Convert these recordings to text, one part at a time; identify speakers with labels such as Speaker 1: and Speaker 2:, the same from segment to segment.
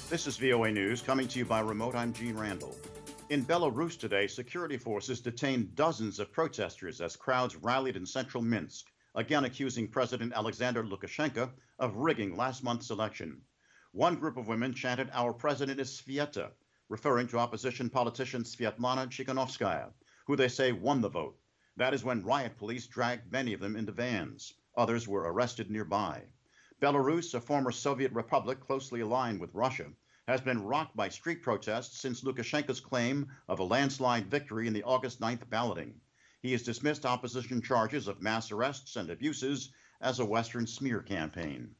Speaker 1: This is VOA News coming to you by remote. I'm Gene Randall. In Belarus today, security forces detained dozens of protesters as crowds rallied in central Minsk, again accusing President Alexander Lukashenko of rigging last month's election. One group of women chanted, "Our president is Svieta," referring to opposition politician Svetlana Tikhanovskaya, who they say won the vote. That is when riot police dragged many of them into vans. Others were arrested nearby. Belarus, a former Soviet republic closely aligned with Russia, has been rocked by street protests since Lukashenko's claim of a landslide victory in the August 9th balloting. He has dismissed opposition charges of mass arrests and abuses as a Western smear campaign.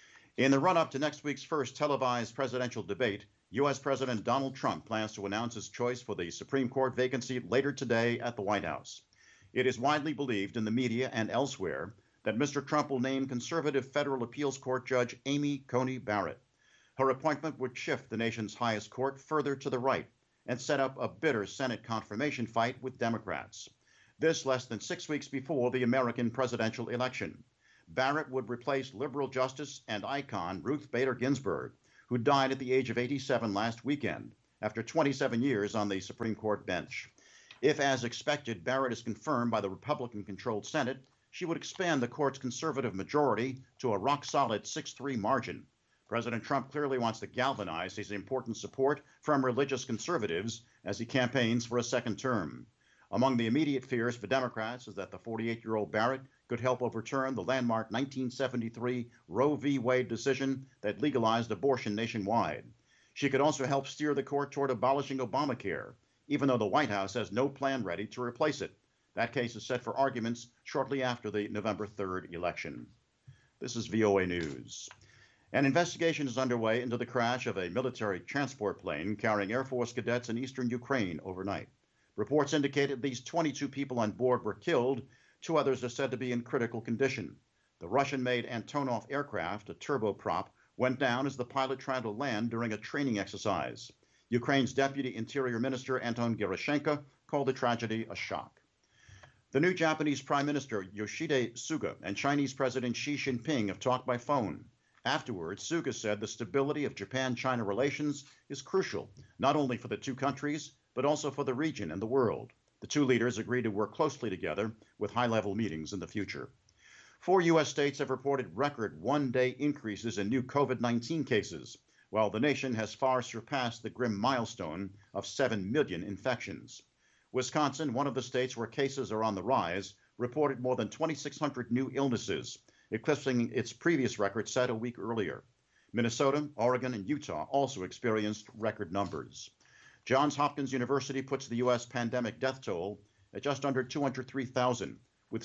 Speaker 1: In the run-up to next week's first televised presidential debate, U.S. President Donald Trump plans to announce his choice for the Supreme Court vacancy later today at the White House. It is widely believed in the media and elsewhere that Mr. Trump will name conservative federal appeals court judge Amy Coney Barrett. Her appointment would shift the nation's highest court further to the right and set up a bitter Senate confirmation fight with Democrats. This less than 6 weeks before the American presidential election. Barrett would replace liberal justice and icon Ruth Bader Ginsburg, who died at the age of 87 last weekend after 27 years on the Supreme Court bench. If, as expected, Barrett is confirmed by the Republican-controlled Senate, she would expand the court's conservative majority to a rock-solid 6-3 margin. President Trump clearly wants to galvanize his important support from religious conservatives as he campaigns for a second term. Among the immediate fears for Democrats is that the 48-year-old Barrett could help overturn the landmark 1973 Roe v. Wade decision that legalized abortion nationwide. She could also help steer the court toward abolishing Obamacare, even though the White House has no plan ready to replace it. That case is set for arguments shortly after the November 3rd election. This is VOA News. An investigation is underway into the crash of a military transport plane carrying Air Force cadets in eastern Ukraine overnight. Reports indicate at least 22 people on board were killed. 2 others are said to be in critical condition. The Russian-made Antonov aircraft, a turboprop, went down as the pilot tried to land during a training exercise. Ukraine's Deputy Interior Minister Anton Gerashenko called the tragedy a shock. The new Japanese Prime Minister Yoshihide Suga and Chinese President Xi Jinping have talked by phone. Afterwards, Suga said the stability of Japan-China relations is crucial, not only for the two countries, but also for the region and the world. The two leaders agreed to work closely together with high-level meetings in the future. 4 U.S. states have reported record one-day increases in new COVID-19 cases, while the nation has far surpassed the grim milestone of 7 million infections. Wisconsin, one of the states where cases are on the rise, reported more than 2,600 new illnesses, eclipsing its previous record set a week earlier. Minnesota, Oregon, and Utah also experienced record numbers. Johns Hopkins University puts the U.S. pandemic death toll at just under 203,000, with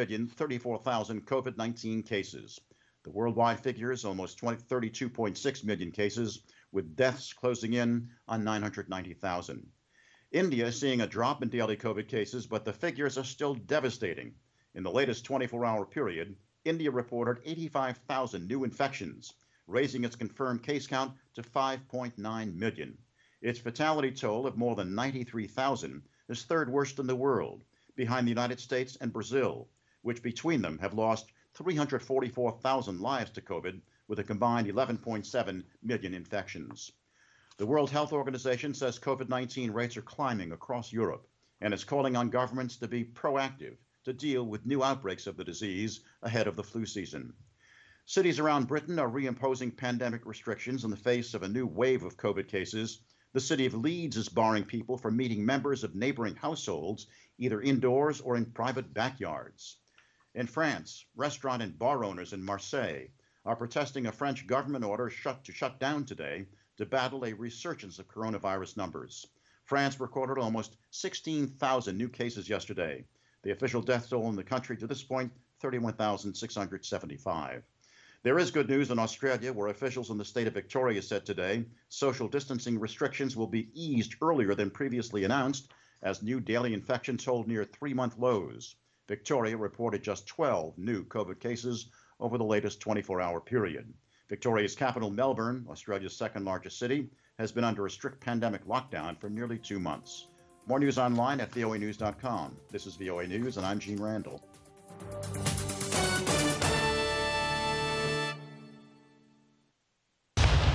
Speaker 1: 7,034,000 COVID-19 cases. The worldwide figure is almost 32.6 million cases, with deaths closing in on 990,000. India is seeing a drop in daily COVID cases, but the figures are still devastating. In the latest 24-hour period, India reported 85,000 new infections, raising its confirmed case count to 5.9 million. Its fatality toll of more than 93,000 is third worst in the world, behind the United States and Brazil, which between them have lost 344,000 lives to COVID, with a combined 11.7 million infections. The World Health Organization says COVID-19 rates are climbing across Europe and is calling on governments to be proactive to deal with new outbreaks of the disease ahead of the flu season. Cities around Britain are reimposing pandemic restrictions in the face of a new wave of COVID cases. The city of Leeds is barring people from meeting members of neighboring households, either indoors or in private backyards. In France, restaurant and bar owners in Marseille are protesting a French government order to shut down today to battle a resurgence of coronavirus numbers. France recorded almost 16,000 new cases yesterday. The official death toll in the country to this point, 31,675. There is good news in Australia, where officials in the state of Victoria said today social distancing restrictions will be eased earlier than previously announced as new daily infections hold near 3-month lows. Victoria reported just 12 new COVID cases over the latest 24-hour period. Victoria's capital, Melbourne, Australia's second largest city, has been under a strict pandemic lockdown for nearly 2 months. More news online at voanews.com. This is VOA News, and I'm Gene Randall.